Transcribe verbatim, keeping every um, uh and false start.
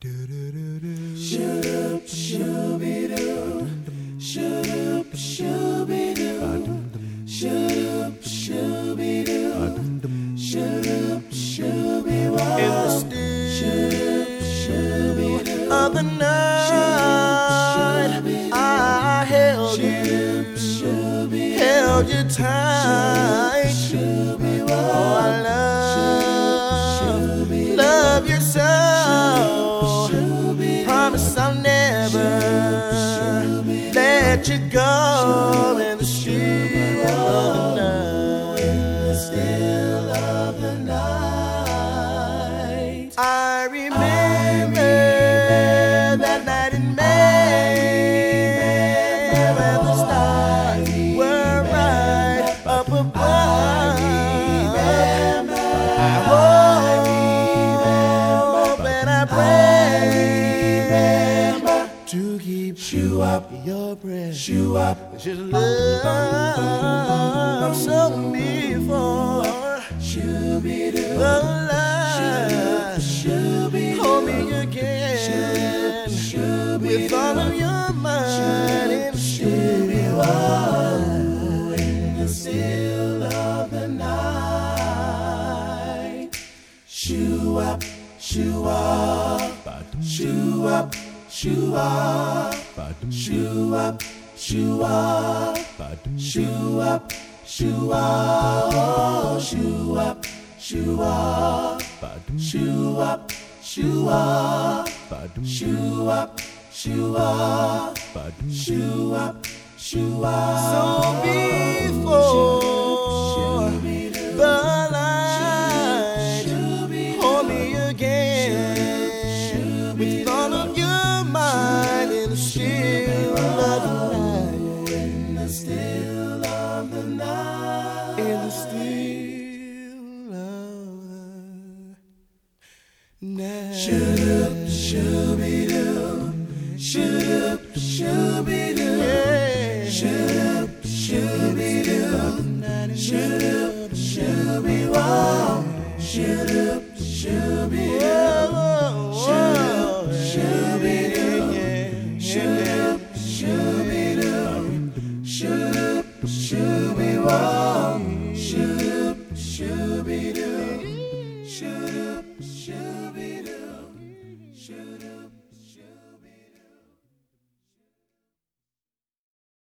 Shoop shooby doo, shoop shooby doo, shoop shooby doo, shoop shooby woo. In the still of the night, I held you, held you tight. Oh, I love, love you so. Promise I'll never let you go in the still of the night. In the still of the night, I remember, I remember that night in May, when the stars were right up above. I remember, I hope and I pray to keep you up your breath, you up, just love so before the light hold me again with all of your mind and still in the still of the night. Shoo up, shoo up, shoo up. Shoo up, shoo up, shoo up, shoo up, shoo up, oh, shoo up, shoo up, shoo up, shoo up, shoo up, shoo up, shoo up, shoo up. So before the light hold me again with all of your mind in the still of the night, in the still of the night, in the still of the night. Shoop shooby doo, shoop shooby doo, shoop shooby doo, shoop shooby woo, shoop shooby doo, shoop shooby doo. Shoop, shooby doo, shoop, shooby woo, shoop.